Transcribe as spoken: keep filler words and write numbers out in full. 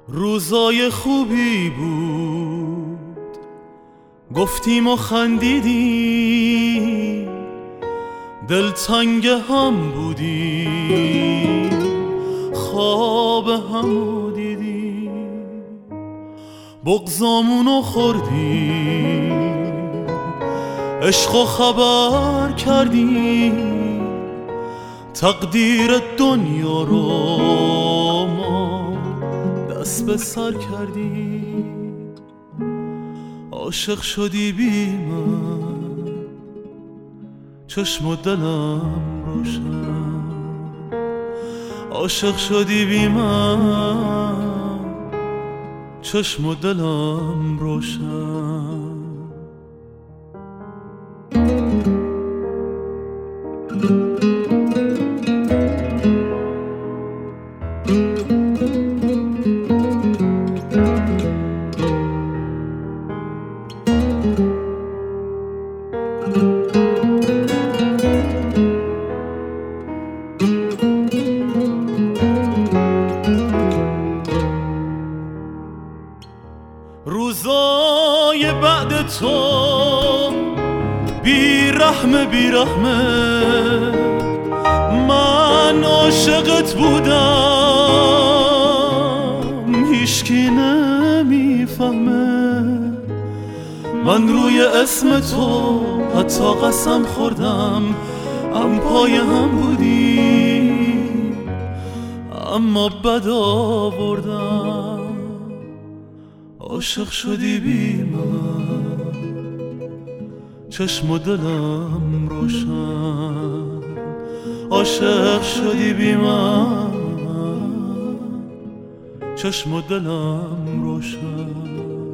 روزای خوبی بود، گفتیم و خندیدیم، دلتنگ هم بودیم، خواب هم دیدیم، بغضامونو خوردیم، عشق و خبر کردیم، تقدیر دنیا رو ما دست به سر کردیم. عاشق شدی بی من، چشم و دلم روشن. عاشق شدی بی من، چشم و دلم روشن. روزای بعد تو بی رحمه بی رحمه، من عاشقت بودم، هیچکی نمیفهمه. من روی اسم تو حتی قسم خوردم، هم پای هم بودیم اما بد آوردم. عاشق شدی بی من، چشم و دلم روشن. عاشق شدی بی من، چشم و دلم روشن.